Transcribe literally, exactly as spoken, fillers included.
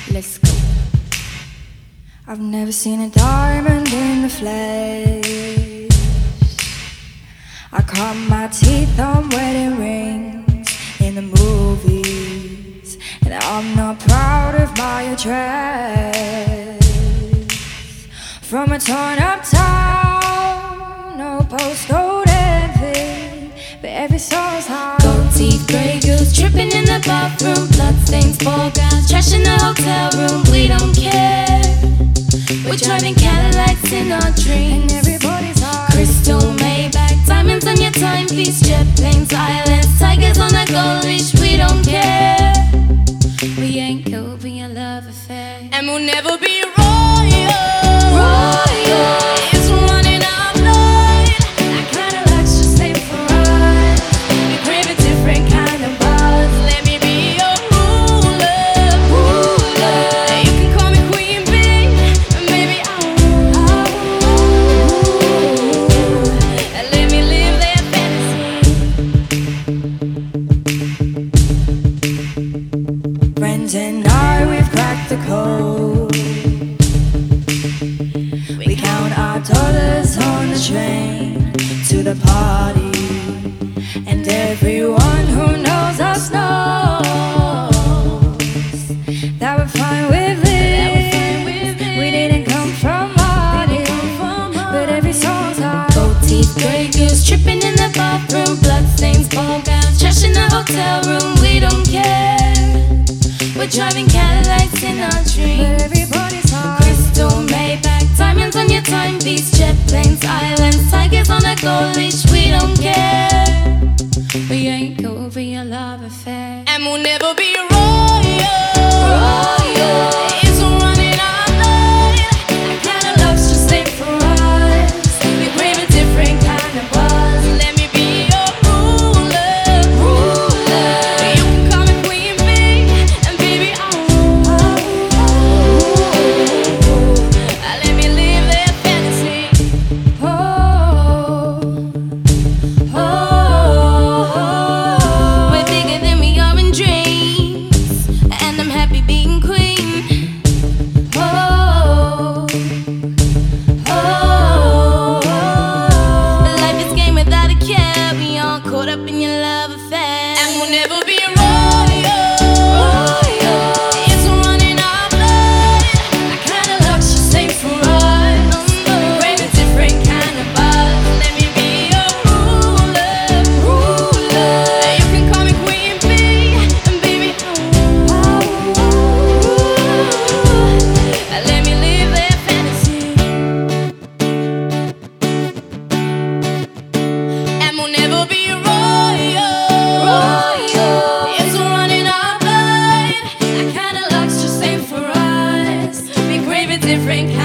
Let's go. I've never seen a diamond in the flesh. I cut my teeth on wedding rings in the movies, and I'm not proud of my address. From a torn up town, no postcode envy, but every soul's high. Gold teeth, grey goose, tripping in the bathroom, bloodstains, ball gowns, trash in the hotel room. We don't care. We're driving Cadillacs in our dreams, And everybody's high. Crystal Maybach, diamonds on your timepiece, jet planes, islands, tigers on a gold leash. We don't care. We ain't cold, be a love affair, and we'll never be royal. Royal. It's running our blood. That kind of luck's just ain't for us. We crave a different kind of buzz. Let me be your ruler, ruler. You can call me Queen Bee, and maybe I will. And let me live that fantasy. Friends and I, we've cracked the code. We count our dollars on the train to the party, and everyone who knows us knows that we're fine with it. We didn't come from money, but every soul's high. Gold teeth, grey goose, tripping in the bathroom, bloodstains, ball gowns, trash in the hotel room. We don't care. We're driving Cadillacs in our But dreams, everybody's high. Crystal Maybach, diamonds on your timepiece, jet planes, islands, tigers on a gold leash. We don't care. We ain't cold, be a love affair, and we'll never be royal. Royal. It's running our blood. That kind of luck's just ain't for us. We crave a different kind of buzz. Let me be your ruler, ruler. You can call me Queen Bee, and baby I will. Let me live that fantasy. Oh, oh, oh. We're bigger than we are in dreams, and I'm happy being queen. Oh, Oh, life is game without a care. We all caught up in your love affair, and we'll never be royal. royal. It's running our blood. That kind of luck's just ain't for us. We crave a different kind of buzz. Let me be your ruler, ruler. You can call me Queen Bee, and baby I will. Let me live that fantasy, and we'll never be royal. Royal. It's running our blood. That kind of luck's just ain't for us. We crave a different kind